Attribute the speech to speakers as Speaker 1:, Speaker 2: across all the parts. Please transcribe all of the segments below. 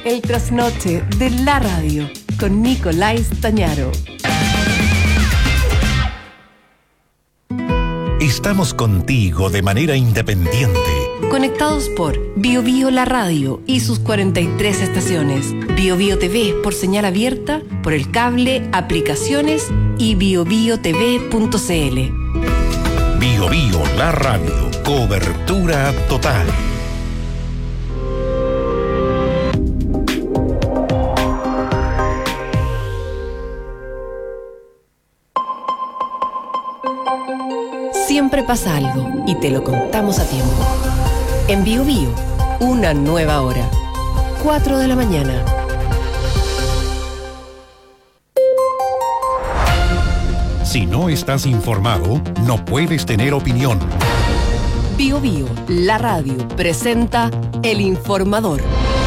Speaker 1: El trasnoche de la radio con Nicolás Tañaro.
Speaker 2: Estamos contigo de manera independiente.
Speaker 1: Conectados por BioBio La Radio y sus 43 estaciones. BioBio TV por señal abierta, por el cable, aplicaciones y biobiotv.cl.
Speaker 2: BioBio La Radio. Cobertura total.
Speaker 1: Siempre pasa algo y te lo contamos a tiempo. En BioBio, una nueva hora. 4 de la mañana.
Speaker 2: Si no estás informado, no puedes tener opinión.
Speaker 1: BioBio, la radio, presenta El Informador.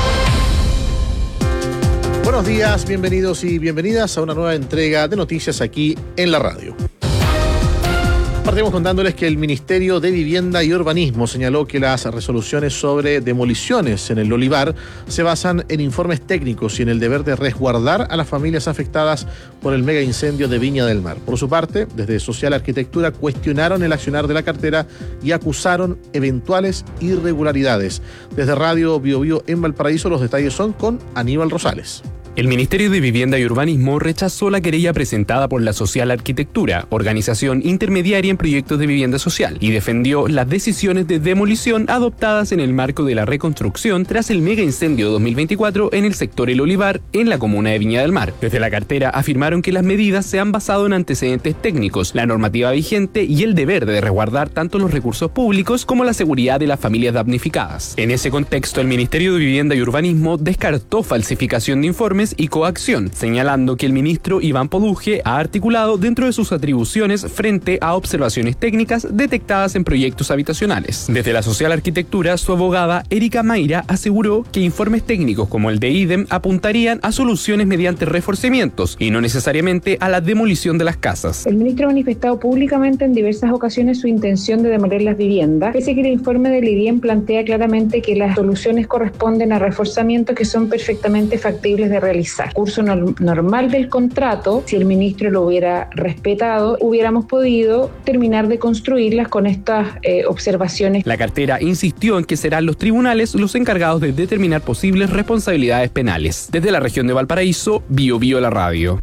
Speaker 3: Buenos días, bienvenidos y bienvenidas a una nueva entrega de noticias aquí en la radio. Partimos contándoles que el Ministerio de Vivienda y Urbanismo señaló que las resoluciones sobre demoliciones en el Olivar se basan en informes técnicos y en el deber de resguardar a las familias afectadas por el mega incendio de Viña del Mar. Por su parte, desde Social Arquitectura cuestionaron el accionar de la cartera y acusaron eventuales irregularidades. Desde Radio BioBio en Valparaíso, los detalles son con Aníbal Rosales.
Speaker 4: El Ministerio de Vivienda y Urbanismo rechazó la querella presentada por la Social Arquitectura, organización intermediaria en proyectos de vivienda social, y defendió las decisiones de demolición adoptadas en el marco de la reconstrucción tras el mega incendio 2024 en el sector El Olivar, en la comuna de Viña del Mar. Desde la cartera afirmaron que las medidas se han basado en antecedentes técnicos, la normativa vigente y el deber de resguardar tanto los recursos públicos como la seguridad de las familias damnificadas. En ese contexto, el Ministerio de Vivienda y Urbanismo descartó falsificación de informes y coacción, señalando que el ministro Iván Poduje ha articulado dentro de sus atribuciones frente a observaciones técnicas detectadas en proyectos habitacionales. Desde la Social Arquitectura, su abogada Erika Mayra aseguró que informes técnicos como el de IDEM apuntarían a soluciones mediante reforzamientos y no necesariamente a la demolición de las casas.
Speaker 5: El ministro ha manifestado públicamente en diversas ocasiones su intención de demoler las viviendas, pese a que el informe del IDEM plantea claramente que las soluciones corresponden a reforzamientos que son perfectamente factibles de realizar. Curso normal del contrato, si el ministro lo hubiera respetado, hubiéramos podido terminar de construirlas con estas observaciones.
Speaker 4: La cartera insistió en que serán los tribunales los encargados de determinar posibles responsabilidades penales. Desde la región de Valparaíso, BioBio La Radio.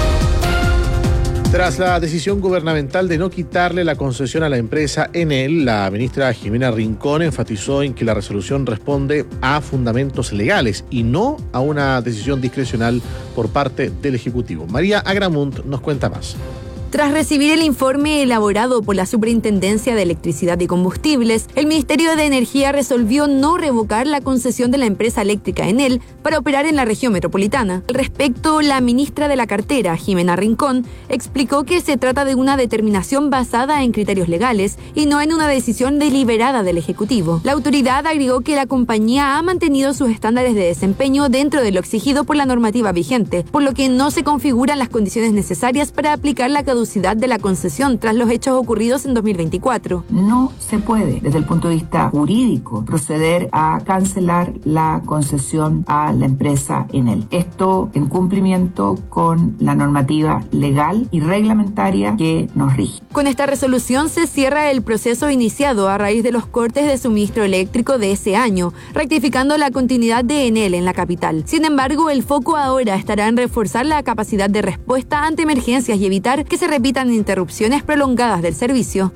Speaker 3: Tras la decisión gubernamental de no quitarle la concesión a la empresa Enel, la ministra Jimena Rincón enfatizó en que la resolución responde a fundamentos legales y no a una decisión discrecional por parte del Ejecutivo. María Agramunt nos cuenta más.
Speaker 6: Tras recibir el informe elaborado por la Superintendencia de Electricidad y Combustibles, el Ministerio de Energía resolvió no revocar la concesión de la empresa eléctrica Enel para operar en la región metropolitana. Al respecto, la ministra de la cartera, Jimena Rincón, explicó que se trata de una determinación basada en criterios legales y no en una decisión deliberada del Ejecutivo. La autoridad agregó que la compañía ha mantenido sus estándares de desempeño dentro de lo exigido por la normativa vigente, por lo que no se configuran las condiciones necesarias para aplicar la caducidad de la concesión tras los hechos ocurridos en 2024.
Speaker 7: No se puede, desde el punto de vista jurídico, proceder a cancelar la concesión a la empresa Enel. Esto en cumplimiento con la normativa legal y reglamentaria que nos rige.
Speaker 6: Con esta resolución se cierra el proceso iniciado a raíz de los cortes de suministro eléctrico de ese año, rectificando la continuidad de Enel en la capital. Sin embargo, el foco ahora estará en reforzar la capacidad de respuesta ante emergencias y evitar que se repitan interrupciones prolongadas del servicio.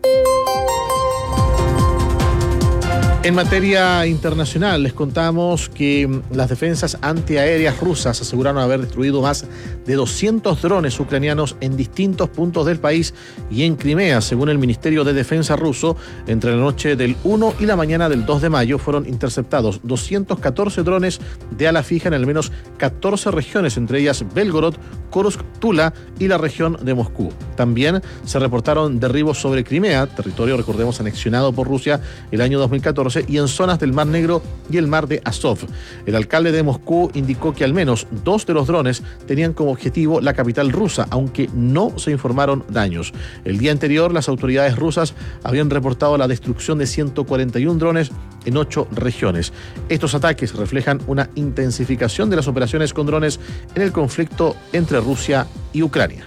Speaker 3: En materia internacional, les contamos que las defensas antiaéreas rusas aseguraron haber destruido más de 200 drones ucranianos en distintos puntos del país y en Crimea. Según el Ministerio de Defensa ruso, entre la noche del 1 y la mañana del 2 de mayo fueron interceptados 214 drones de ala fija en al menos 14 regiones, entre ellas Belgorod, Kursk, Tula y la región de Moscú. También se reportaron derribos sobre Crimea, territorio, recordemos, anexionado por Rusia el año 2014, desarrollándose y en zonas del Mar Negro y el Mar de Azov. El alcalde de Moscú indicó que al menos 2 de los drones tenían como objetivo la capital rusa, aunque no se informaron daños. El día anterior, las autoridades rusas habían reportado la destrucción de 141 drones en 8 regiones. Estos ataques reflejan una intensificación de las operaciones con drones en el conflicto entre Rusia y Ucrania.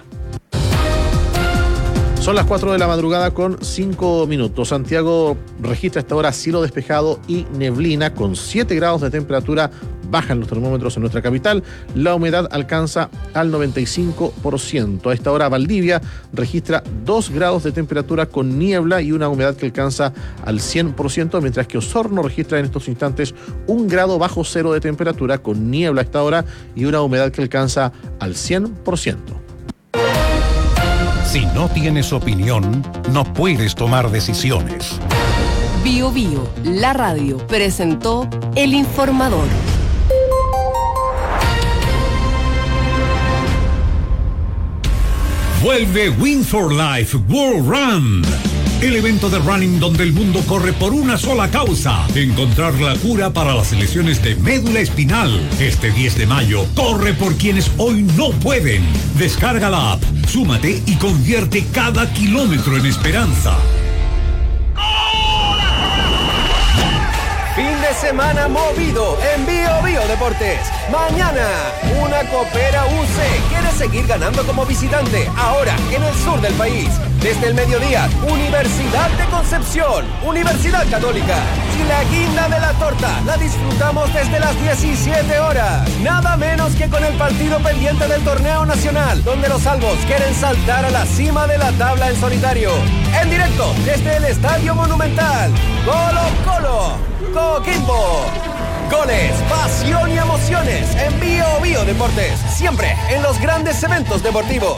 Speaker 3: Son las 4 de la madrugada con 5 minutos. Santiago registra a esta hora cielo despejado y neblina con 7 grados de temperatura. Bajan los termómetros en nuestra capital. La humedad alcanza al 95%. A esta hora Valdivia registra 2 grados de temperatura con niebla y una humedad que alcanza al 100%, mientras que Osorno registra en estos instantes 1 grado bajo cero de temperatura con niebla a esta hora y una humedad que alcanza al 100%.
Speaker 2: Si no tienes opinión, no puedes tomar decisiones.
Speaker 1: Bio Bio, la radio, presentó El Informador.
Speaker 8: Vuelve Win for Life World Run, el evento de running donde el mundo corre por una sola causa: encontrar la cura para las lesiones de médula espinal. Este 10 de mayo, corre por quienes hoy no pueden. Descarga la app, súmate y convierte cada kilómetro en esperanza.
Speaker 9: Fin de semana movido en Bio Bio Deportes. Mañana, una Copera UC quiere seguir ganando como visitante, ahora en el sur del país. Desde el mediodía, Universidad de Concepción, Universidad Católica. Y la guinda de la torta la disfrutamos desde las 17 horas. Nada menos que con el partido pendiente del torneo nacional, donde los albos quieren saltar a la cima de la tabla en solitario. En directo, desde el Estadio Monumental. Colo-Colo, Coquimbo. Goles, pasión y emociones en Bio Bio Deportes. Siempre en los grandes eventos deportivos.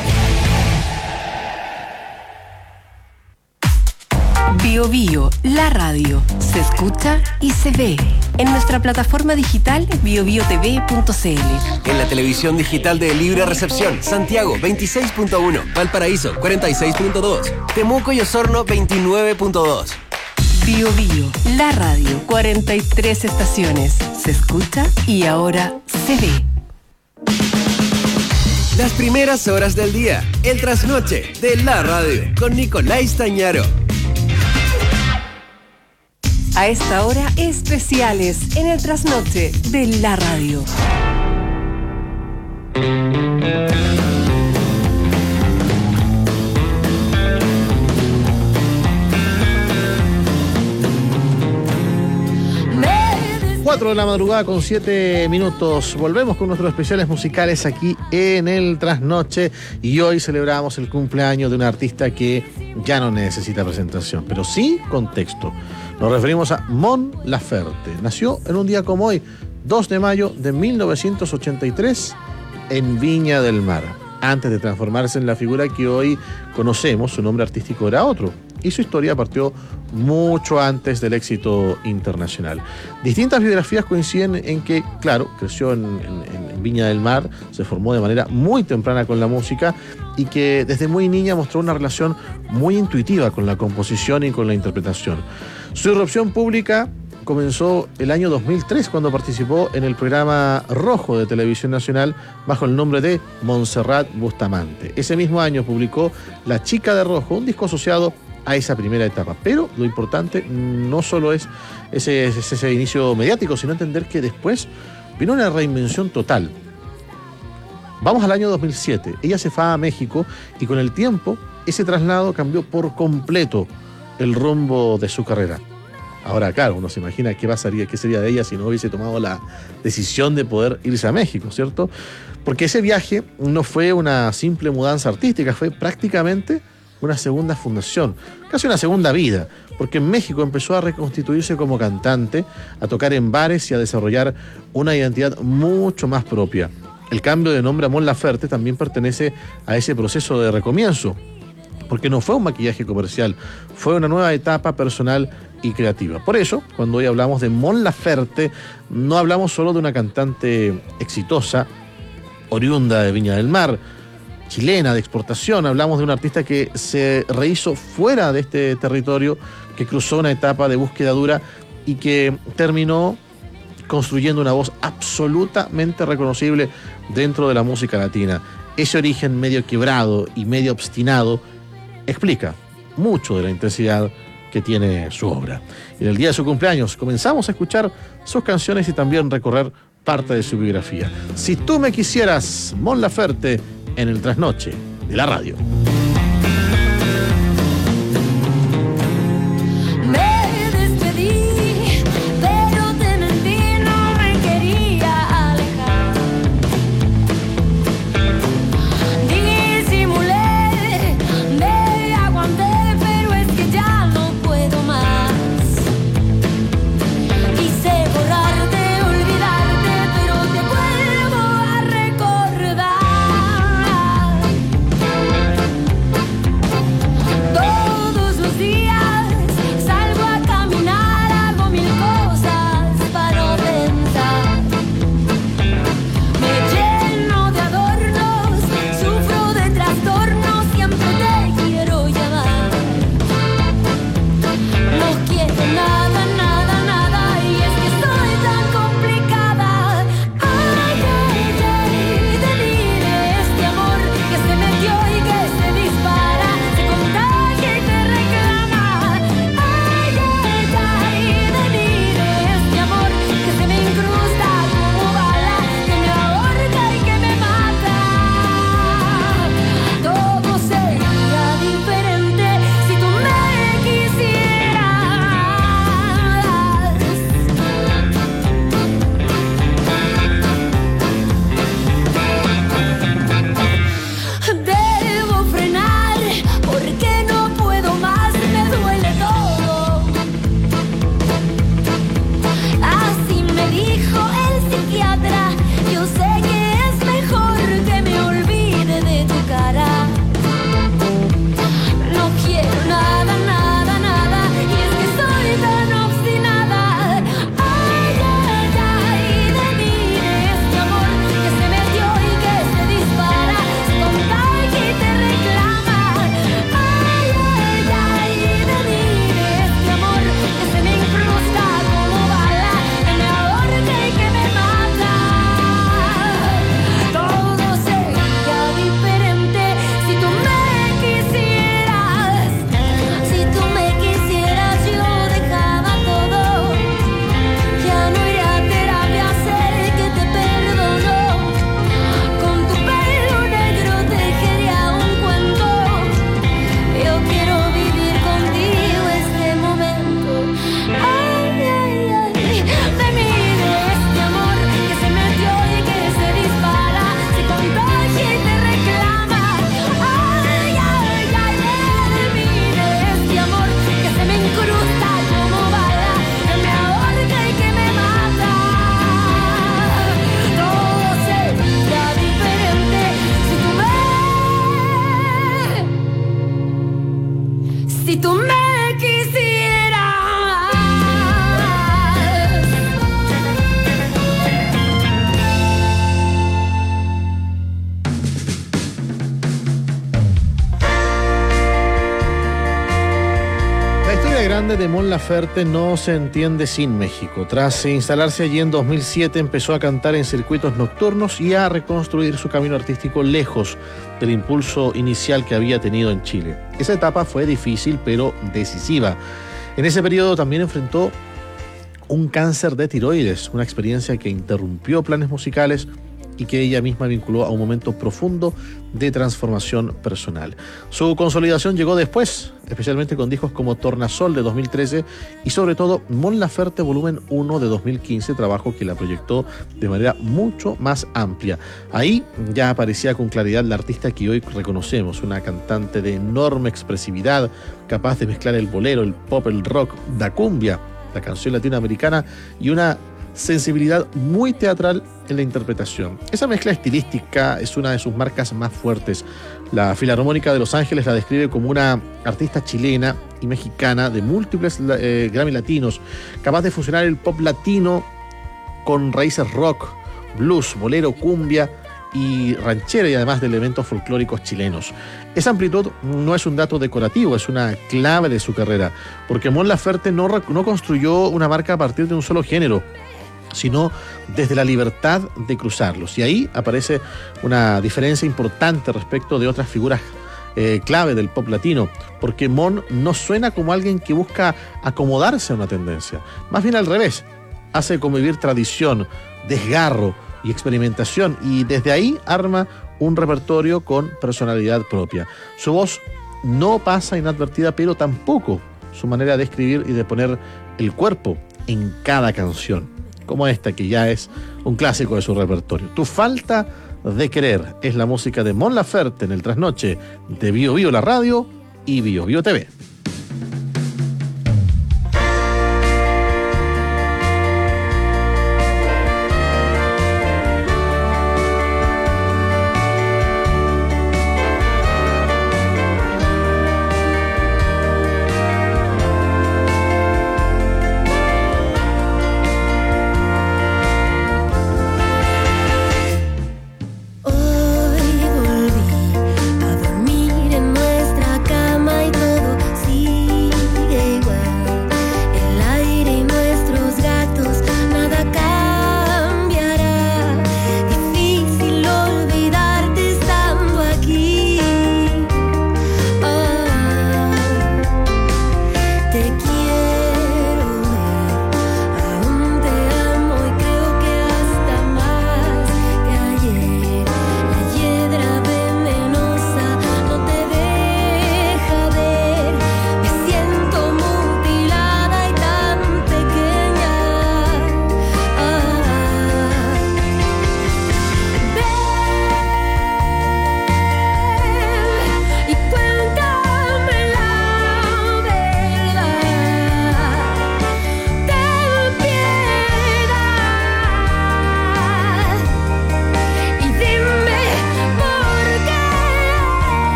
Speaker 1: Bio Bio, la radio, se escucha y se ve en nuestra plataforma digital biobiotv.cl.
Speaker 9: En la televisión digital de Libre Recepción, Santiago 26.1, Valparaíso 46.2, Temuco y Osorno 29.2.
Speaker 1: Bio Bio, la radio, 43 estaciones, se escucha y ahora se ve.
Speaker 9: Las primeras horas del día, el trasnoche de la radio, con Nicolás Tañaro.
Speaker 1: A esta hora, especiales en el trasnoche de la radio.
Speaker 3: Cuatro de la madrugada con 7 minutos. Volvemos con nuestros especiales musicales aquí en el Trasnoche y hoy celebramos el cumpleaños de un artista que ya no necesita presentación, pero sí contexto. Nos referimos a Mon Laferte. Nació en un día como hoy, 2 de mayo de 1983, en Viña del Mar. Antes de transformarse en la figura que hoy conocemos, su nombre artístico era otro. Y su historia partió mucho antes del éxito internacional. Distintas biografías coinciden en que, claro, creció en Viña del Mar, se formó de manera muy temprana con la música y que desde muy niña mostró una relación muy intuitiva con la composición y con la interpretación. Su irrupción pública comenzó el año 2003 cuando participó en el programa Rojo de Televisión Nacional bajo el nombre de Montserrat Bustamante. Ese mismo año publicó La Chica de Rojo, un disco asociado a esa primera etapa. Pero lo importante no solo es ese inicio mediático, sino entender que después vino una reinvención total. Vamos al año 2007. Ella se fue a México y con el tiempo ese traslado cambió por completo el rumbo de su carrera. Ahora, claro, uno se imagina qué sería de ella si no hubiese tomado la decisión de poder irse a México, ¿cierto? Porque ese viaje no fue una simple mudanza artística, fue prácticamente una segunda fundación, casi una segunda vida, porque en México empezó a reconstituirse como cantante, a tocar en bares y a desarrollar una identidad mucho más propia. El cambio de nombre a Mon Laferte también pertenece a ese proceso de recomienzo, porque no fue un maquillaje comercial, fue una nueva etapa personal y creativa. Por eso, cuando hoy hablamos de Mon Laferte, no hablamos solo de una cantante exitosa, oriunda de Viña del Mar, chilena de exportación. Hablamos de un artista que se rehizo fuera de este territorio, que cruzó una etapa de búsqueda dura y que terminó construyendo una voz absolutamente reconocible dentro de la música latina. Ese origen medio quebrado y medio obstinado explica mucho de la intensidad que tiene su obra. Y en el día de su cumpleaños comenzamos a escuchar sus canciones y también recorrer parte de su biografía. Si tú me quisieras, Mon Laferte, en el trasnoche de la radio. De Mon Laferte no se entiende sin México. Tras instalarse allí en 2007, empezó a cantar en circuitos nocturnos y a reconstruir su camino artístico lejos del impulso inicial que había tenido en Chile. Esa etapa fue difícil, pero decisiva. En ese periodo también enfrentó un cáncer de tiroides, una experiencia que interrumpió planes musicales y que ella misma vinculó a un momento profundo de transformación personal. Su consolidación llegó después, especialmente con discos como Tornasol de 2013 y sobre todo Mon Laferte Volumen 1 de 2015, trabajo que la proyectó de manera mucho más amplia. Ahí ya aparecía con claridad la artista que hoy reconocemos, una cantante de enorme expresividad, capaz de mezclar el bolero, el pop, el rock, la cumbia, la canción latinoamericana y una sensibilidad muy teatral en la interpretación. Esa mezcla estilística es una de sus marcas más fuertes. La Filarmónica de Los Ángeles la describe como una artista chilena y mexicana de múltiples Grammy latinos, capaz de fusionar el pop latino con raíces rock, blues, bolero, cumbia y ranchera y además de elementos folclóricos chilenos. Esa amplitud no es un dato decorativo, es una clave de su carrera, porque Mon Laferte no construyó una marca a partir de un solo género, sino desde la libertad de cruzarlos. Y ahí aparece una diferencia importante respecto de otras figuras clave del pop latino, porque Mon no suena como alguien que busca acomodarse a una tendencia, más bien al revés, hace convivir tradición, desgarro y experimentación, y desde ahí arma un repertorio con personalidad propia. Su voz no pasa inadvertida, pero tampoco su manera de escribir y de poner el cuerpo en cada canción, como esta que ya es un clásico de su repertorio. Tu falta de querer es la música de Mon Laferte en el trasnoche de Bio Bio la radio y Bio Bio TV.
Speaker 10: Hoy volví a dormir en nuestra cama y todo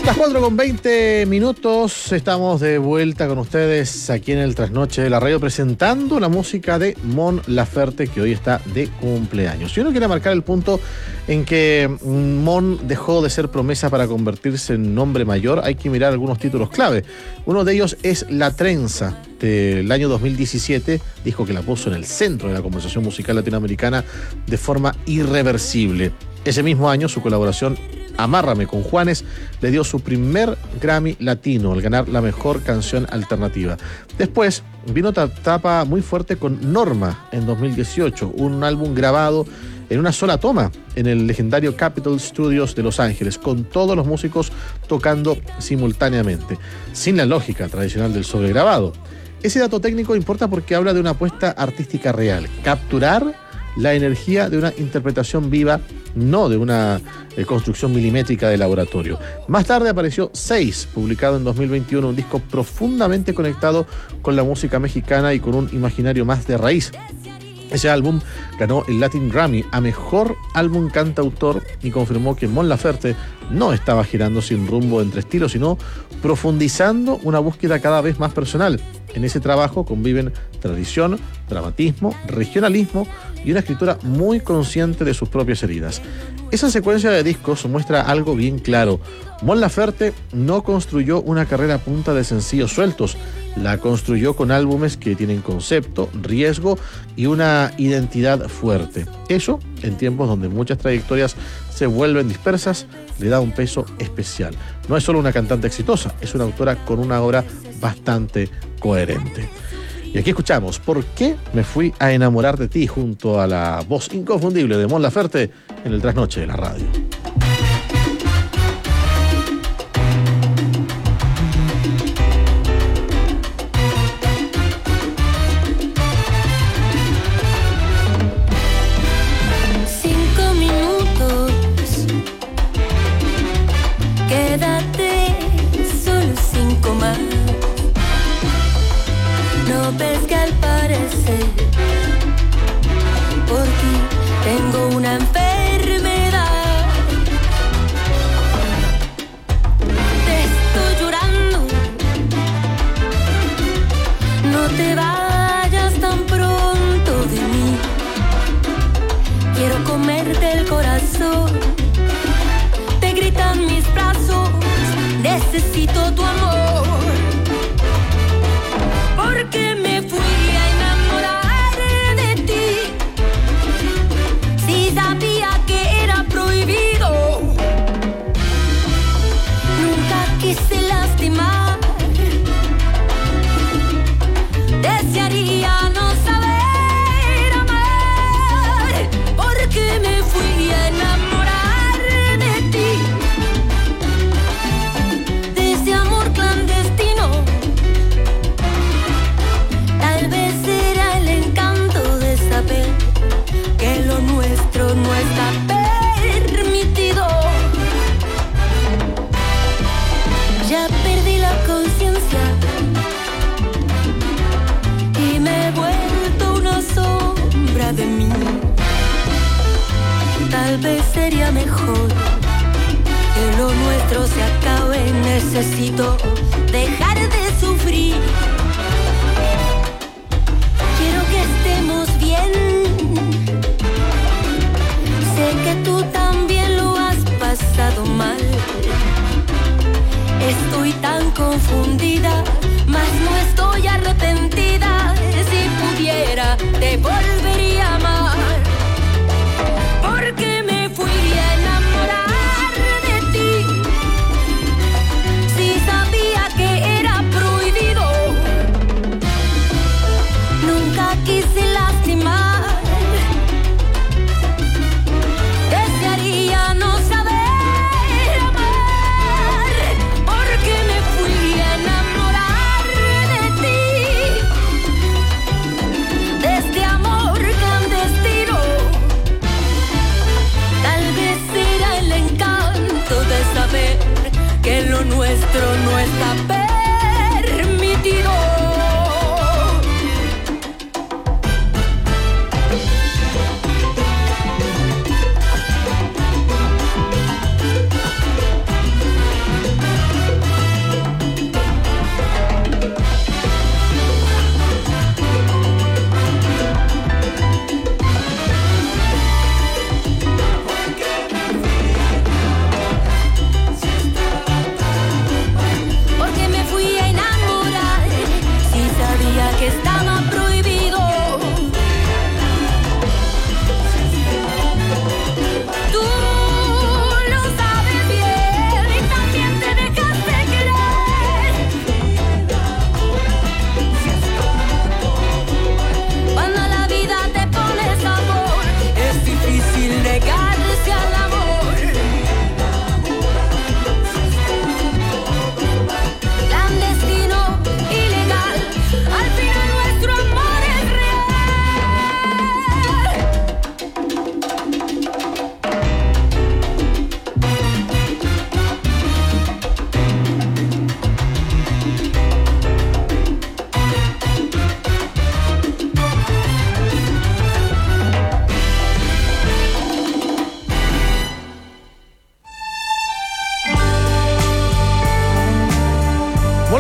Speaker 3: Las 4:20, estamos de vuelta con ustedes aquí en el Trasnoche de la Radio, presentando la música de Mon Laferte, que hoy está de cumpleaños. Si uno quiere marcar el punto en que Mon dejó de ser promesa para convertirse en nombre mayor, hay que mirar algunos títulos clave. Uno de ellos es La Trenza, del año 2017, disco que la puso en el centro de la conversación musical latinoamericana de forma irreversible. Ese mismo año, su colaboración Amárrame con Juanes le dio su primer Grammy Latino al ganar la mejor canción alternativa. Después vino otra etapa muy fuerte con Norma en 2018, un álbum grabado en una sola toma en el legendario Capitol Studios de Los Ángeles, con todos los músicos tocando simultáneamente, sin la lógica tradicional del sobregrabado. Ese dato técnico importa porque habla de una apuesta artística real, capturar la energía de una interpretación viva, no de una construcción milimétrica de laboratorio. Más tarde apareció 6, publicado en 2021, un disco profundamente conectado con la música mexicana y con un imaginario más de raíz. Ese álbum ganó el Latin Grammy a Mejor Álbum Cantautor y confirmó que Mon Laferte no estaba girando sin rumbo entre estilos, sino profundizando una búsqueda cada vez más personal. En ese trabajo conviven tradición, dramatismo, regionalismo y una escritura muy consciente de sus propias heridas. Esa secuencia de discos muestra algo bien claro. Mon Laferte no construyó una carrera a punta de sencillos sueltos, la construyó con álbumes que tienen concepto, riesgo y una identidad fuerte. Eso, en tiempos donde muchas trayectorias se vuelven dispersas, le da un peso especial. No es solo una cantante exitosa, es una autora con una obra bastante coherente. Y aquí escuchamos ¿Por qué me fui a enamorar de ti?, junto a la voz inconfundible de Mon Laferte en el Trasnoche de la Radio.
Speaker 10: Ves que al parecer por ti tengo una enfermedad. Te estoy llorando, no te vayas tan pronto de mí. Quiero comerte el corazón, te gritan mis brazos, necesito tu amor. Porque me fui a enamorar de ti, si sabía que era prohibido. Nunca quise lastimar, desearía no saber amar. Porque me fui a enamorar de ti, de ese amor clandestino. Que lo nuestro no está permitido. Ya perdí la conciencia y me he vuelto una sombra de mí. Tal vez sería mejor que lo nuestro se acabe. Necesito dejar de sufrir. Quiero que estemos bien. Sé que tú también lo has pasado mal. Estoy tan confundida, mas no estoy arrepentida. Si pudiera, te volvería a amar. Porque me fui a enamorar de ti, si sabía que era prohibido. Nunca quise lastimar, desearía no saber amar. Porque me fui a enamorar de ti.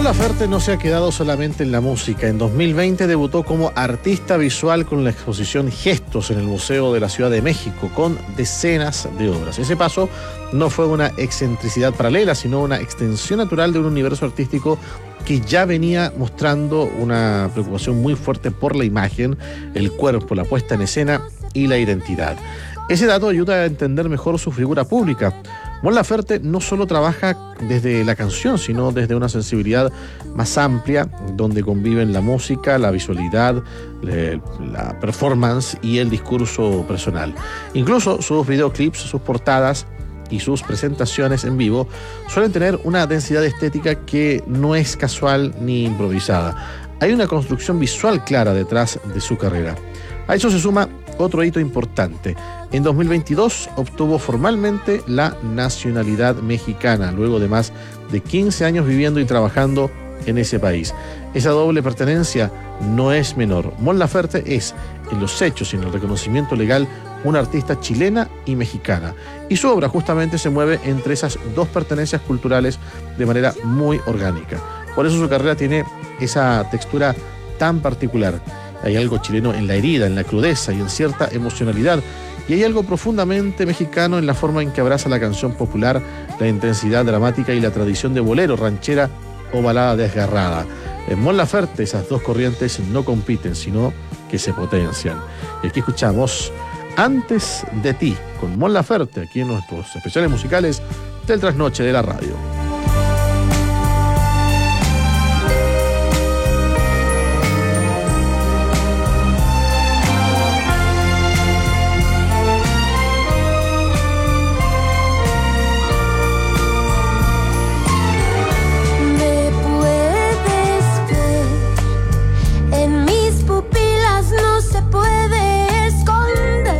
Speaker 3: Laferte no se ha quedado solamente en la música. En 2020 debutó como artista visual con la exposición Gestos en el Museo de la Ciudad de México, con decenas de obras. Ese paso no fue una excentricidad paralela, sino una extensión natural de un universo artístico que ya venía mostrando una preocupación muy fuerte por la imagen, el cuerpo, la puesta en escena y la identidad. Ese dato ayuda a entender mejor su figura pública. Mon Laferte no solo trabaja desde la canción, sino desde una sensibilidad más amplia, donde conviven la música, la visualidad, la performance y el discurso personal. Incluso sus videoclips, sus portadas y sus presentaciones en vivo suelen tener una densidad estética que no es casual ni improvisada. Hay una construcción visual clara detrás de su carrera. A eso se suma otro hito importante. En 2022 obtuvo formalmente la nacionalidad mexicana, luego de más de 15 años viviendo y trabajando en ese país. Esa doble pertenencia no es menor. Mon Laferte es, en los hechos y en el reconocimiento legal, una artista chilena y mexicana. Y su obra justamente se mueve entre esas dos pertenencias culturales de manera muy orgánica. Por eso su carrera tiene esa textura tan particular. Hay algo chileno en la herida, en la crudeza y en cierta emocionalidad. Y hay algo profundamente mexicano en la forma en que abraza la canción popular, la intensidad dramática y la tradición de bolero, ranchera o balada desgarrada. En Mon Laferte esas dos corrientes no compiten, sino que se potencian. Y aquí escuchamos Antes de ti, con Mon Laferte, aquí en nuestros especiales musicales del Trasnoche de la Radio.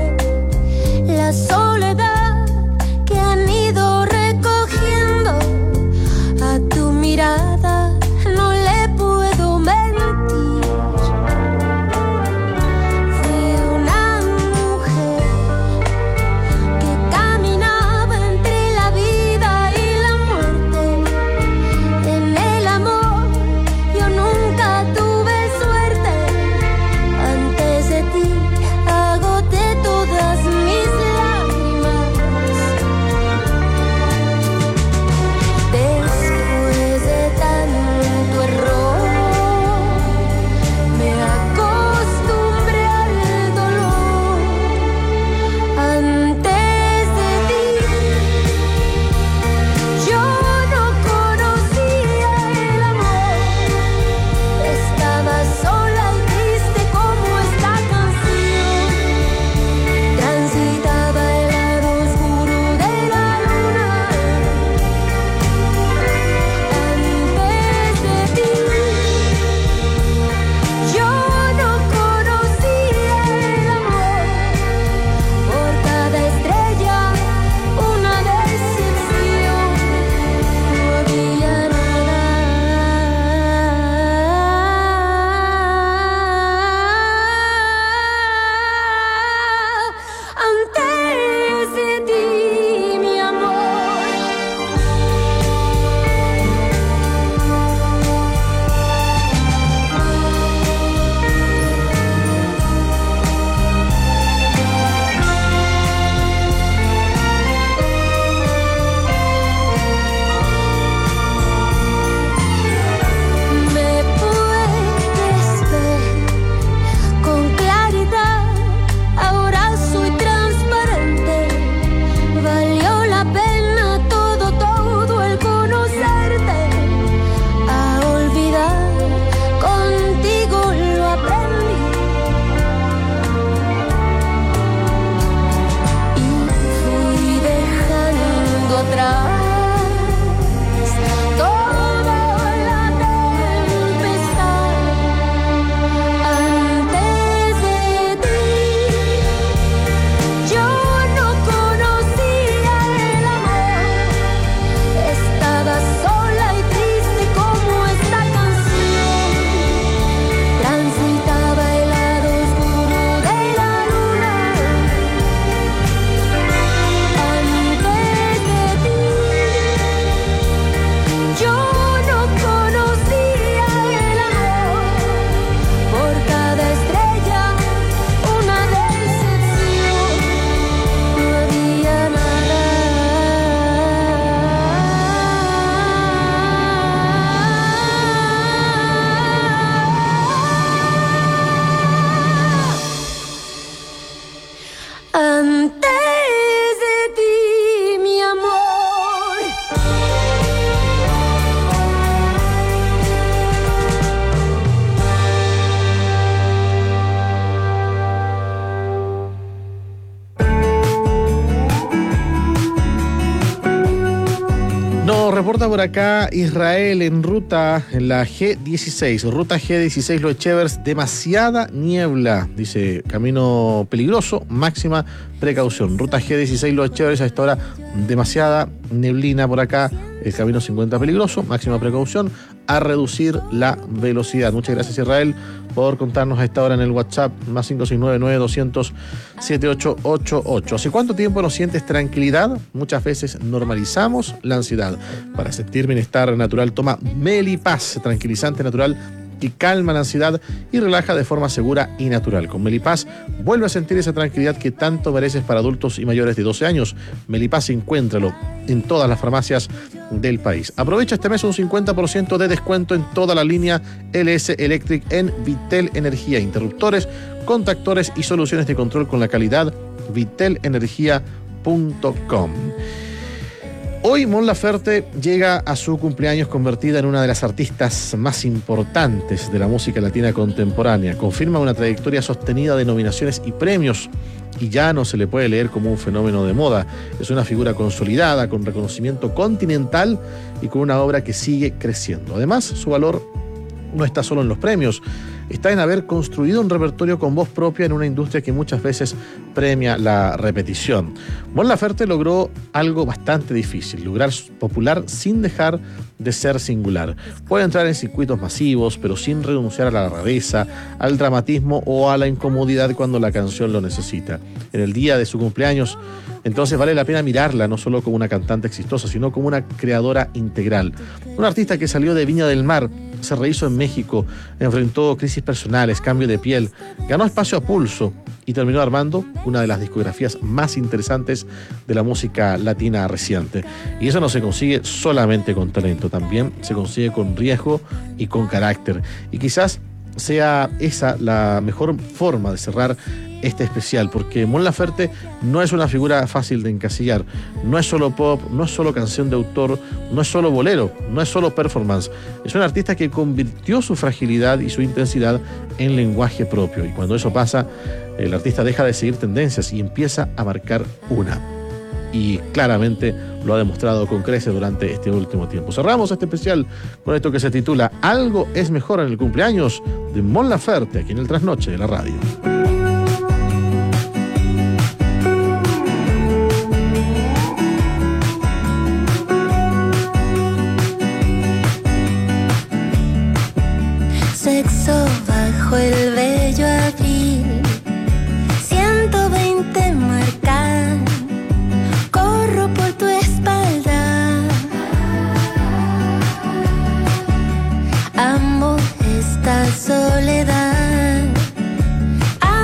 Speaker 10: Soledad que han ido recogiendo
Speaker 3: Nos reporta por acá Israel en la G16, ruta G16 Los Echevers, demasiada niebla, dice, camino peligroso, máxima precaución. Ruta G16 Los Echevers, a esta hora demasiada neblina por acá, el camino 50 peligroso, máxima precaución, a reducir la velocidad. Muchas gracias, Israel, por contarnos a esta hora en el WhatsApp, más 569-9200-7888. ¿Hace cuánto tiempo no sientes tranquilidad? Muchas veces normalizamos la ansiedad. Para sentir bienestar natural, toma Melipaz, tranquilizante natural que calma la ansiedad y relaja de forma segura y natural. Con Melipaz vuelve a sentir esa tranquilidad que tanto mereces para adultos y mayores de 12 años. Melipaz, encuéntralo en todas las farmacias del país. Aprovecha este mes un 50% de descuento en toda la línea LS Electric en Vitel Energía, interruptores, contactores y soluciones de control con la calidad vitelenergia.com. Hoy Mon Laferte llega a su cumpleaños convertida en una de las artistas más importantes de la música latina contemporánea. Confirma una trayectoria sostenida de nominaciones y premios y ya no se le puede leer como un fenómeno de moda. Es una figura consolidada, con reconocimiento continental y con una obra que sigue creciendo. Además, su valor no está solo en los premios, está en haber construido un repertorio con voz propia en una industria que muchas veces premia la repetición. Mon Laferte logró algo bastante difícil, lograr popular sin dejar de ser singular. Puede entrar en circuitos masivos, pero sin renunciar a la rareza, al dramatismo o a la incomodidad cuando la canción lo necesita. En el día de su cumpleaños, entonces vale la pena mirarla no solo como una cantante exitosa, sino como una creadora integral. Una artista que salió de Viña del Mar, se rehizo en México, enfrentó crisis personales, cambio de piel, ganó espacio a pulso y terminó armando una de las discografías más interesantes de la música latina reciente. Y eso no se consigue solamente con talento, también se consigue con riesgo y con carácter. Y quizás sea esa la mejor forma de cerrar este especial, porque Mon Laferte no es una figura fácil de encasillar, no es solo pop, no es solo canción de autor, no es solo bolero, no es solo performance, es un artista que convirtió su fragilidad y su intensidad en lenguaje propio, y cuando eso pasa, el artista deja de seguir tendencias y empieza a marcar una. Y claramente lo ha demostrado con creces durante este último tiempo. Cerramos este especial con esto que se titula Algo es mejor en el cumpleaños de Mon Laferte, aquí en el Trasnoche de la Radio.
Speaker 10: Sexo bajo el bello abril, 120 marcan, corro por tu espalda. Amo esta soledad,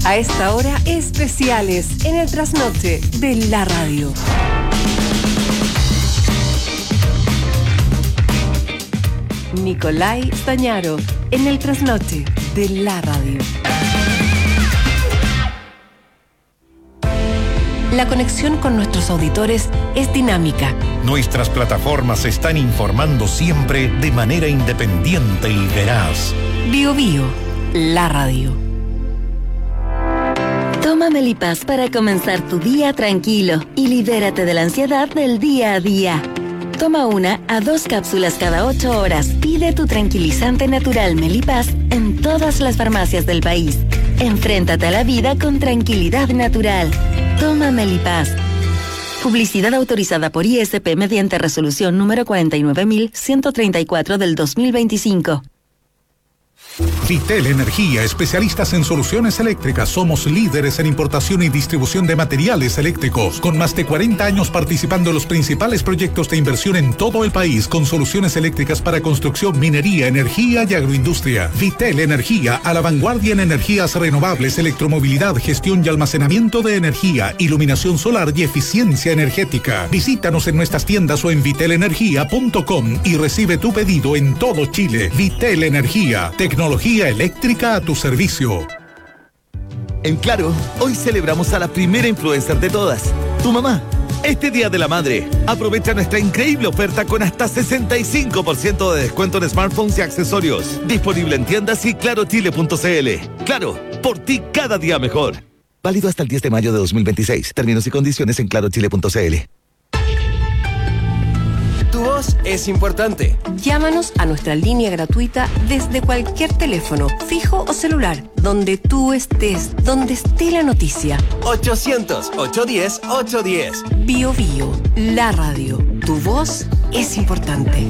Speaker 1: A esta hora, especiales en el trasnoche de la radio. Nicolai Stañaro en el trasnoche de la radio. La conexión con nuestros auditores es dinámica.
Speaker 2: Nuestras plataformas se están informando siempre de manera independiente y veraz.
Speaker 1: BioBio, la radio.
Speaker 11: Toma Melipaz para comenzar tu día tranquilo y libérate de la ansiedad del día a día. Toma 1 a 2 cápsulas cada 8 horas. Pide tu tranquilizante natural Melipaz en todas las farmacias del país. Enfréntate a la vida con tranquilidad natural. Toma Melipaz. Publicidad autorizada por ISP mediante resolución número 49134 del 2025.
Speaker 8: Vitel Energía, especialistas en soluciones eléctricas. Somos líderes en importación y distribución de materiales eléctricos, con más de 40 años participando en los principales proyectos de inversión en todo el país, con soluciones eléctricas para construcción, minería, energía y agroindustria. Vitel Energía, a la vanguardia en energías renovables, electromovilidad, gestión y almacenamiento de energía, iluminación solar y eficiencia energética. Visítanos en nuestras tiendas o en vitelenergia.com y recibe tu pedido en todo Chile. Vitel Energía, tecnología eléctrica a tu servicio.
Speaker 12: En Claro, hoy celebramos a la primera influencer de todas, tu mamá. Este Día de la Madre, aprovecha nuestra increíble oferta con hasta 65% de descuento en smartphones y accesorios. Disponible en tiendas y clarochile.cl. Claro, por ti cada día mejor. Válido hasta el 10 de mayo de 2026. Términos y condiciones en clarochile.cl.
Speaker 9: Tu voz es importante.
Speaker 1: Llámanos a nuestra línea gratuita desde cualquier teléfono, fijo o celular, donde tú estés, donde esté la noticia.
Speaker 9: 800-810-810.
Speaker 1: BioBio, la radio. Tu voz es importante.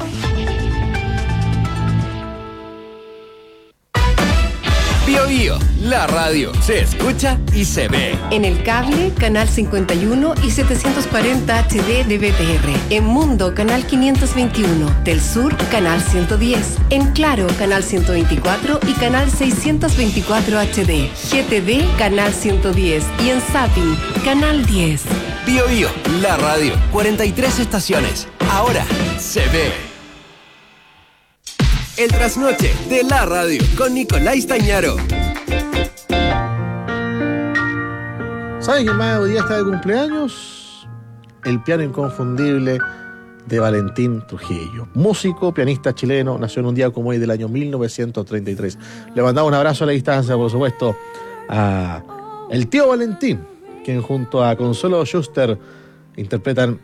Speaker 9: BioBio, la radio. Se escucha y se ve.
Speaker 1: En el cable, canal 51 y 740 HD de BTR. En Mundo, canal 521. Del Sur, canal 110. En Claro, canal 124 y canal 624 HD. GTV, canal 110. Y en Zapping, canal 10.
Speaker 9: BioBio, la radio. 43 estaciones. Ahora se ve. El trasnoche de la radio con Nicolai Stañaro.
Speaker 3: ¿Saben quién más hoy día está de cumpleaños? El piano inconfundible de Valentín Trujillo. Músico, pianista chileno, nació en un día como hoy del año 1933. Le mandamos un abrazo a la distancia, por supuesto, a el tío Valentín, quien junto a Consuelo Schuster interpretan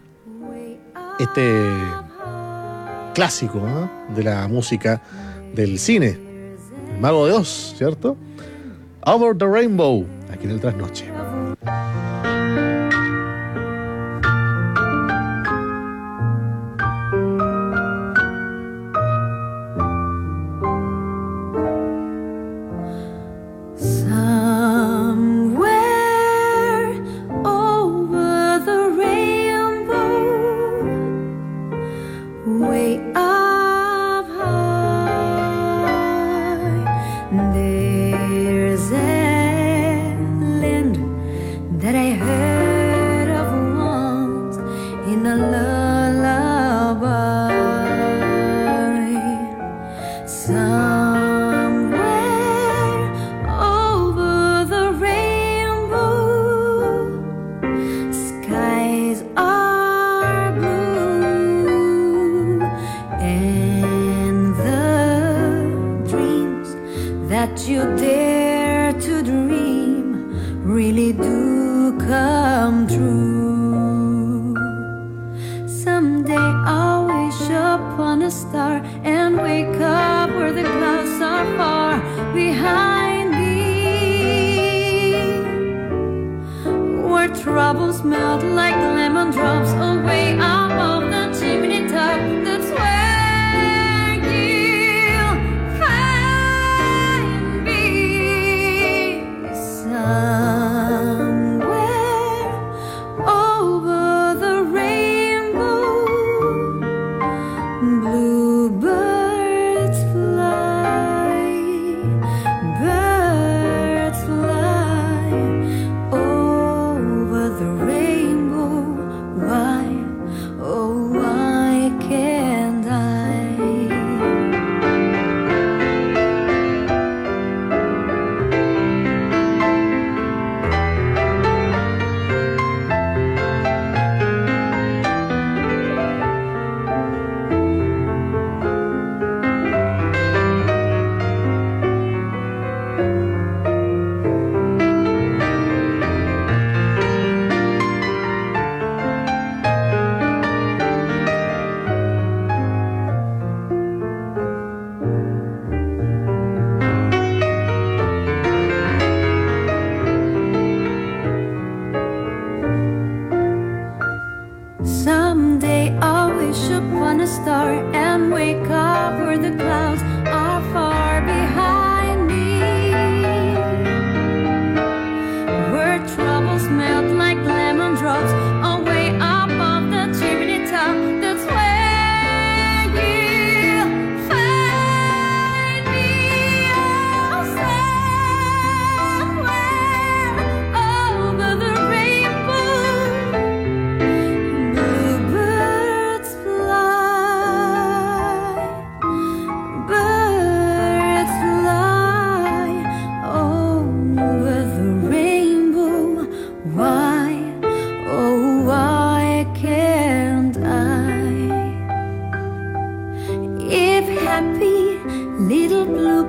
Speaker 3: este clásico, ¿no?, de la música del cine, El Mago de Oz, ¿cierto? Over the Rainbow, aquí en el trasnoche.
Speaker 10: Birds fly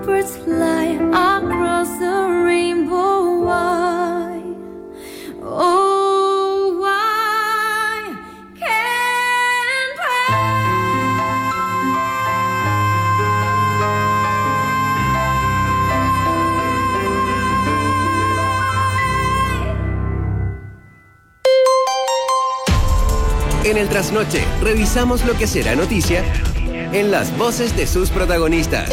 Speaker 10: birds fly across the rainbow. Why? Oh, why can't
Speaker 9: En el trasnoche, revisamos lo que será noticia en las voces de sus protagonistas.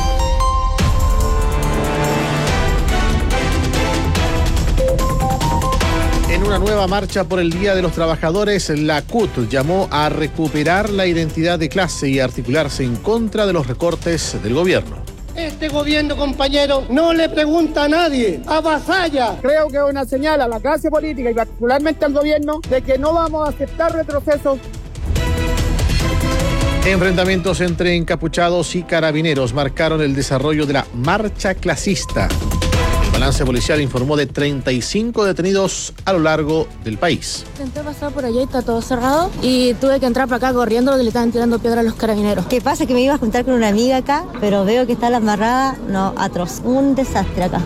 Speaker 3: En una nueva marcha por el Día de los Trabajadores, la CUT llamó a recuperar la identidad de clase y a articularse en contra de los recortes del gobierno.
Speaker 13: Este gobierno, compañero, no le pregunta a nadie, avasalla.
Speaker 14: Creo que es una señal a la clase política y particularmente al gobierno de que no vamos a aceptar retrocesos.
Speaker 3: Enfrentamientos entre encapuchados y carabineros marcaron el desarrollo de la marcha clasista. El balance policial informó de 35 detenidos a lo largo del país.
Speaker 15: Intenté pasar por allá y está todo cerrado y tuve que entrar para acá corriendo porque le estaban tirando piedra a los carabineros.
Speaker 16: ¿Qué pasa? Que me iba a juntar con una amiga acá, pero veo que está la embarrada, no, atroz. Un desastre acá.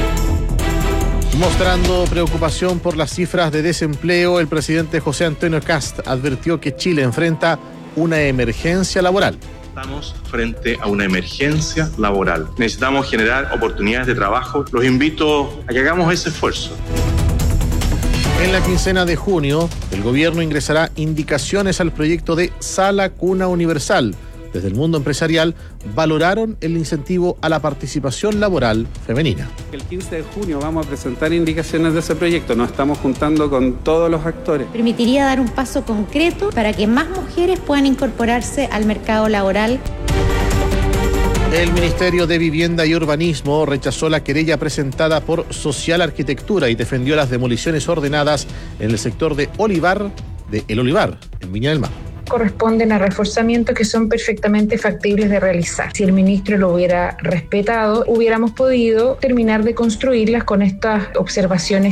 Speaker 3: Mostrando preocupación por las cifras de desempleo, el presidente José Antonio Kast advirtió que Chile enfrenta una emergencia laboral.
Speaker 17: Estamos frente a una emergencia laboral. Necesitamos generar oportunidades de trabajo. Los invito a que hagamos ese esfuerzo.
Speaker 3: En la quincena de junio, el gobierno ingresará indicaciones al proyecto de Sala Cuna Universal. Desde el mundo empresarial valoraron el incentivo a la participación laboral femenina.
Speaker 18: El 15 de junio vamos a presentar indicaciones de ese proyecto. Nos estamos juntando con todos los actores.
Speaker 19: Permitiría dar un paso concreto para que más mujeres puedan incorporarse al mercado laboral.
Speaker 3: El Ministerio de Vivienda y Urbanismo rechazó la querella presentada por Social Arquitectura y defendió las demoliciones ordenadas en el sector de El Olivar, en Viña del Mar.
Speaker 5: Corresponden a reforzamientos que son perfectamente factibles de realizar. Si el ministro lo hubiera respetado, hubiéramos podido terminar de construirlas con estas observaciones.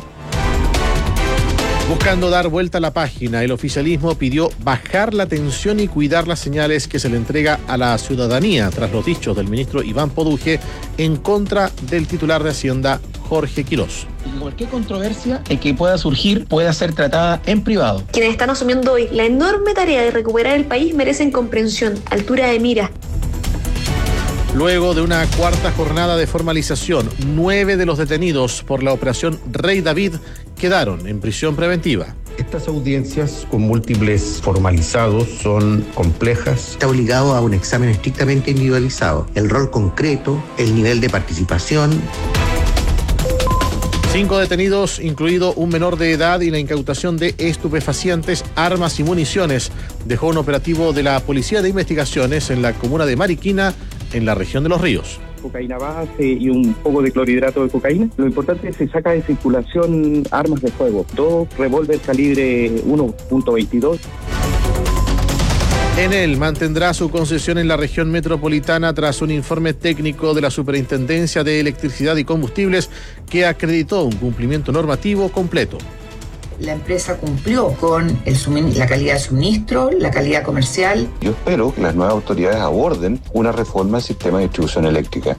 Speaker 3: Buscando dar vuelta a la página, el oficialismo pidió bajar la tensión y cuidar las señales que se le entrega a la ciudadanía tras los dichos del ministro Iván Poduje en contra del titular de Hacienda, Jorge Quirós.
Speaker 20: Cualquier controversia que pueda surgir pueda ser tratada en privado.
Speaker 21: Quienes están asumiendo hoy la enorme tarea de recuperar el país merecen comprensión, altura de mira.
Speaker 3: Luego de una cuarta jornada de formalización, 9 de los detenidos por la operación Rey David quedaron en prisión preventiva.
Speaker 22: Estas audiencias con múltiples formalizados son complejas.
Speaker 23: Está obligado a un examen estrictamente individualizado. El rol concreto, el nivel de participación.
Speaker 3: 5 detenidos, incluido un menor de edad, y la incautación de estupefacientes, armas y municiones dejó un operativo de la Policía de Investigaciones en la comuna de Mariquina, en la región de Los Ríos.
Speaker 24: Cocaína base y un poco de clorhidrato de cocaína. Lo importante es que se saca de circulación armas de fuego, 2 revólver calibre 1.22.
Speaker 3: Enel mantendrá su concesión en la región metropolitana tras un informe técnico de la Superintendencia de Electricidad y Combustibles que acreditó un cumplimiento normativo completo.
Speaker 7: La empresa cumplió con la calidad de suministro, la calidad comercial.
Speaker 25: Yo espero que las nuevas autoridades aborden una reforma del sistema de distribución eléctrica.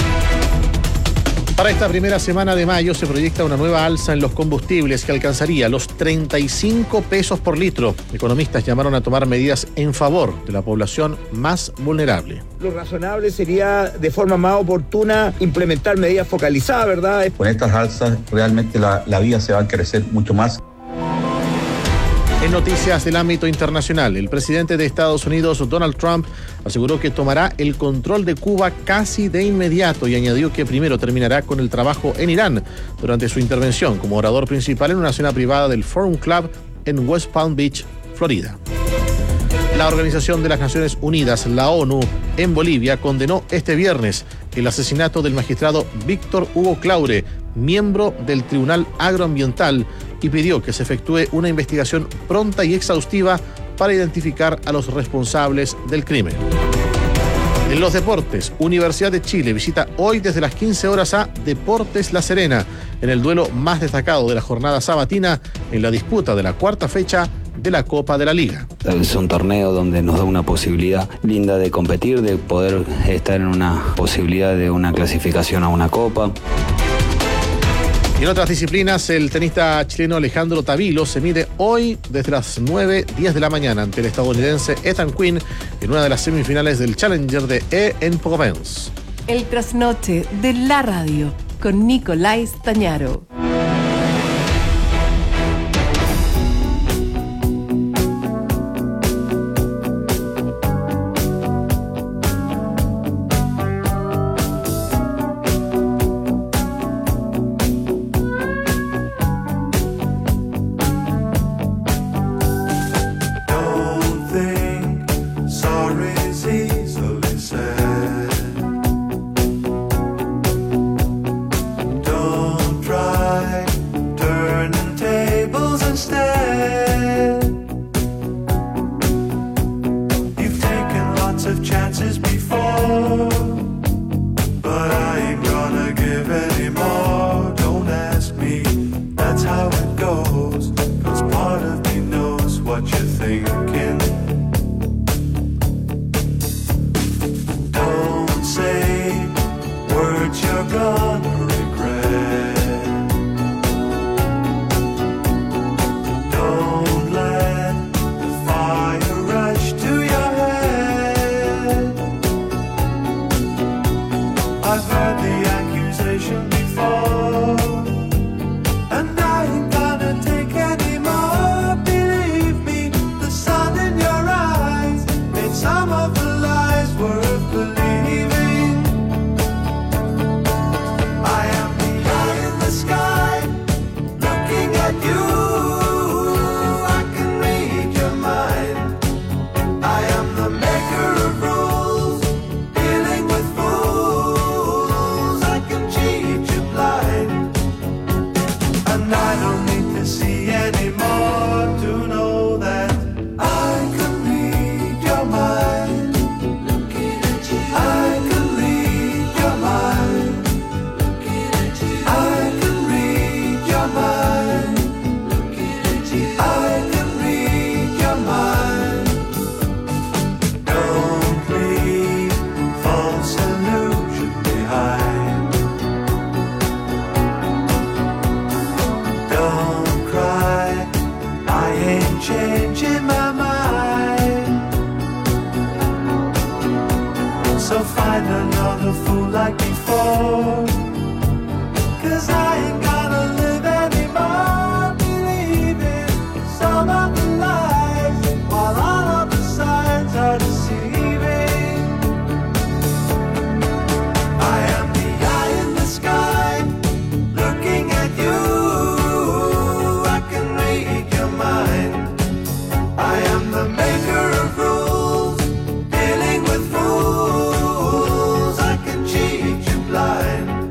Speaker 3: Para esta primera semana de mayo se proyecta una nueva alza en los combustibles que alcanzaría los 35 pesos por litro. Economistas llamaron a tomar medidas en favor de la población más vulnerable.
Speaker 26: Lo razonable sería, de forma más oportuna, implementar medidas focalizadas, ¿verdad?
Speaker 27: Con estas alzas realmente la vida se va a encarecer mucho más.
Speaker 3: En noticias del ámbito internacional, el presidente de Estados Unidos, Donald Trump, aseguró que tomará el control de Cuba casi de inmediato y añadió que primero terminará con el trabajo en Irán durante su intervención como orador principal en una cena privada del Forum Club en West Palm Beach, Florida. La Organización de las Naciones Unidas, la ONU, en Bolivia condenó este viernes el asesinato del magistrado Víctor Hugo Claure, miembro del Tribunal Agroambiental, y pidió que se efectúe una investigación pronta y exhaustiva para identificar a los responsables del crimen. En los deportes, Universidad de Chile visita hoy desde las 15 horas a Deportes La Serena, en el duelo más destacado de la jornada sabatina en la disputa de la cuarta fecha de la Copa de la Liga.
Speaker 1: Es un torneo donde nos da una posibilidad linda de competir, de poder estar en una posibilidad de una clasificación a una Copa.
Speaker 3: Y en otras disciplinas, el tenista chileno Alejandro Tavilo se mide hoy desde las 9:10 de la mañana ante el estadounidense Ethan Quinn en una de las semifinales del Challenger de en Provence.
Speaker 2: El trasnoche de la radio con Nicolás Tañaro.
Speaker 4: Dealing with fools, I can cheat you blind.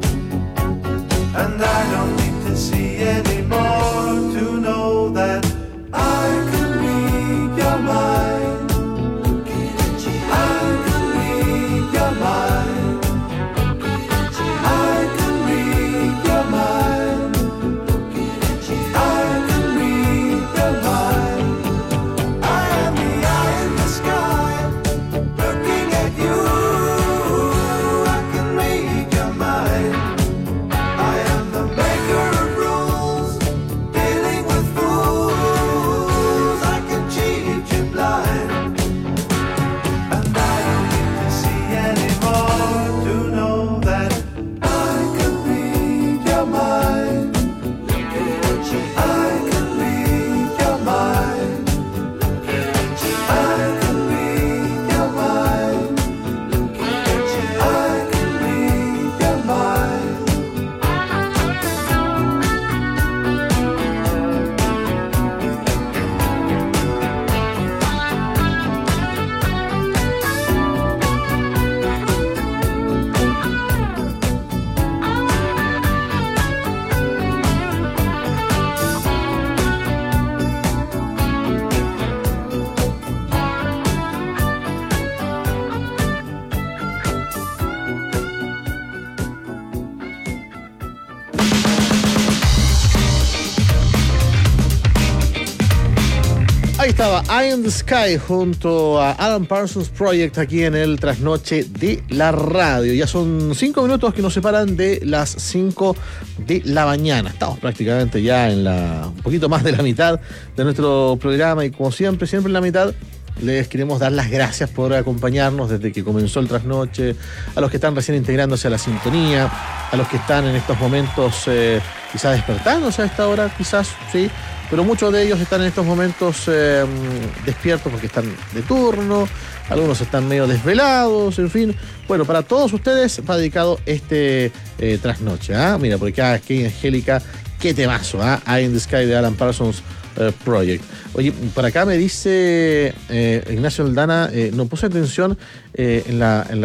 Speaker 3: Ahí estaba Eye in the Sky junto a Alan Parsons Project aquí en el Trasnoche de la Radio. Ya son 5 minutos que nos separan de las 5 de la mañana. Estamos prácticamente ya en un poquito más de la mitad de nuestro programa y como siempre en la mitad les queremos dar las gracias por acompañarnos desde que comenzó el Trasnoche, a los que están recién integrándose a la sintonía, a los que están en estos momentos quizás despertándose a esta hora, quizás, sí, pero muchos de ellos están en estos momentos despiertos porque están de turno, algunos están medio desvelados, en fin. Bueno, para todos ustedes va dedicado este Trasnoche. Mira, por acá, qué Angélica, qué temazo, Eye in the Sky de Alan Parsons Project. Oye, por acá me dice Ignacio Aldana, no puse atención en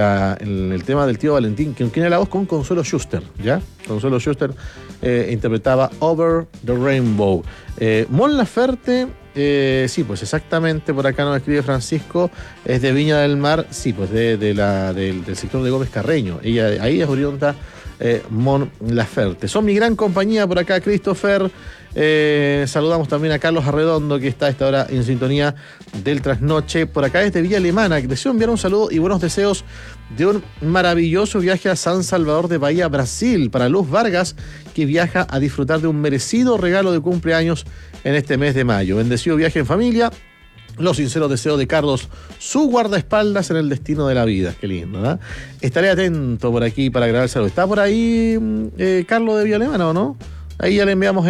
Speaker 3: el tema del tío Valentín, que tiene la voz con Consuelo Schuster, ¿ya? Consuelo Schuster interpretaba Over the Rainbow. Mon Laferte, sí, pues exactamente, por acá nos escribe Francisco, es de Viña del Mar, sí, pues del sector de Gómez Carreño. Ella, ahí es oriunda Mon Laferte. Son mi gran compañía por acá, Christopher. Saludamos también a Carlos Arredondo, que está a esta hora en sintonía del Trasnoche. Por acá desde Villa Alemana, que deseo enviar un saludo y buenos deseos de un maravilloso viaje a San Salvador de Bahía, Brasil, para Luz Vargas, que viaja a disfrutar de un merecido regalo de cumpleaños en este mes de mayo. Bendecido viaje en familia. Los sinceros deseos de Carlos, su guardaespaldas en el destino de la vida. Qué lindo, ¿verdad? Estaré atento por aquí para grabar el saludo. ¿Está por ahí Carlos de Villa Alemana o no? Ahí ya le enviamos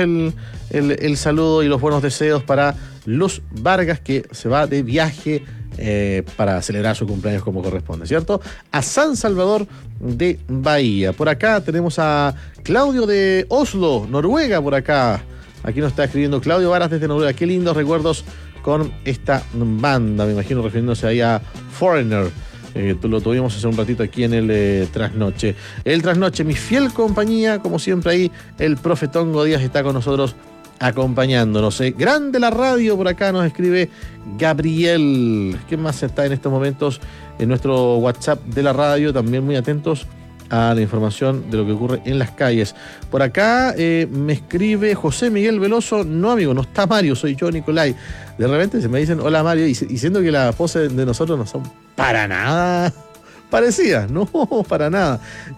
Speaker 3: el saludo y los buenos deseos para Luz Vargas, que se va de viaje para celebrar su cumpleaños como corresponde, ¿cierto? A San Salvador de Bahía. Por acá tenemos a Claudio de Oslo, Noruega, por acá. Aquí nos está escribiendo Claudio Varas desde Noruega. Qué lindos recuerdos con esta banda, me imagino refiriéndose ahí a Foreigner. Lo tuvimos hace un ratito aquí en el Trasnoche. El Trasnoche, mi fiel compañía, como siempre ahí, el profe Tongo Díaz está con nosotros acompañándonos. Grande la radio, por acá nos escribe Gabriel. ¿Quién más está en estos momentos en nuestro WhatsApp de la radio? También muy atentos a la información de lo que ocurre en las calles. Por acá me escribe José Miguel Veloso. No, amigo, no está Mario, soy yo, Nicolai. De repente se me dicen hola Mario, y siendo que las poses de nosotros no son para nada parecidas, no, para nada.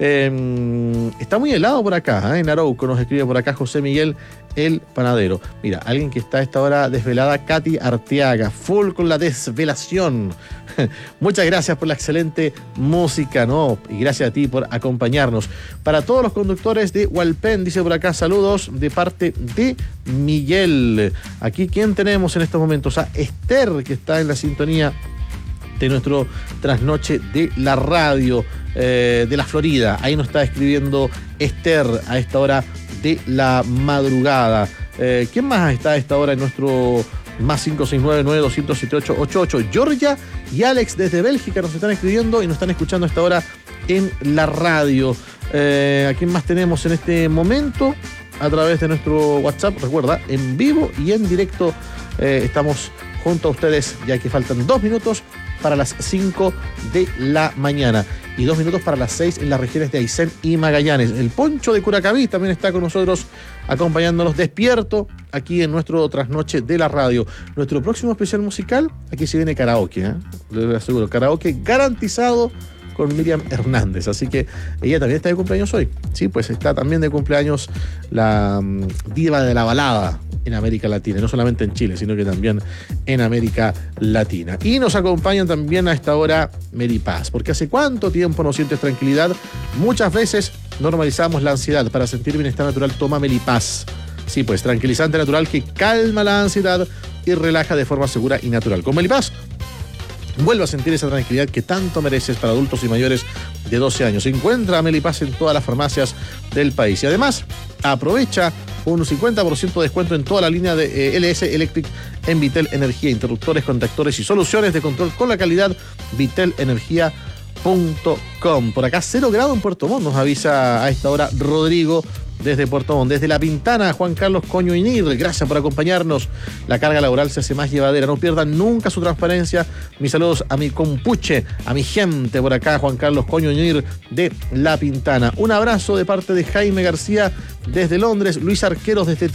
Speaker 3: Está muy helado por acá, en Arauco nos escribe por acá José Miguel el Panadero. Mira, alguien que está a esta hora desvelada, Katy Arteaga, full con la desvelación. Muchas gracias por la excelente música, ¿no? Y gracias a ti por acompañarnos. Para todos los conductores de Hualpén, dice por acá, saludos de parte de Miguel. Aquí, ¿quién tenemos en estos momentos? A Esther, que está en la sintonía de nuestro Trasnoche de la radio de la Florida. Ahí nos está escribiendo Esther a esta hora de la madrugada. ¿Quién más está a esta hora en nuestro más 569-9200-7888? Georgia y Alex desde Bélgica nos están escribiendo y nos están escuchando a esta hora en la radio. ¿A quién más tenemos en este momento? A través de nuestro WhatsApp, recuerda, en vivo y en directo estamos junto a ustedes, ya que faltan 2 minutos para las 5 de la mañana y 2 minutos para las 6 en las regiones de Aysén y Magallanes. El Poncho de Curacaví también está con nosotros acompañándonos despierto aquí en nuestro Trasnoche de la radio. Nuestro próximo especial musical, aquí se viene karaoke, les aseguro, karaoke garantizado con Miriam Hernández, así que ella también está de cumpleaños hoy. Sí, pues está también de cumpleaños la diva de la balada en América Latina, no solamente en Chile, sino que también en América Latina. Y nos acompañan también a esta hora Mary Paz, porque hace cuánto tiempo no sientes tranquilidad. Muchas veces normalizamos la ansiedad. Para sentir bienestar natural, toma Mary Paz. Sí, pues tranquilizante natural que calma la ansiedad y relaja de forma segura y natural. Con Mary Paz vuelve a sentir esa tranquilidad que tanto mereces para adultos y mayores de 12 años. Encuentra a Melipaz en todas las farmacias del país. Y además, aprovecha un 50% de descuento en toda la línea de LS Electric en Vitel Energía. Interruptores, contactores y soluciones de control con la calidad vitelenergia.com. Por acá 0 grados en Puerto Montt, nos avisa a esta hora Rodrigo desde Puerto Montt. Desde La Pintana, Juan Carlos Coño Inir, gracias por acompañarnos. La carga laboral se hace más llevadera, no pierdan nunca su transparencia. Mis saludos a mi compuche, a mi gente por acá, Juan Carlos Coño Inir de La Pintana. Un abrazo de parte de Jaime García desde Londres, Luis Arqueros desde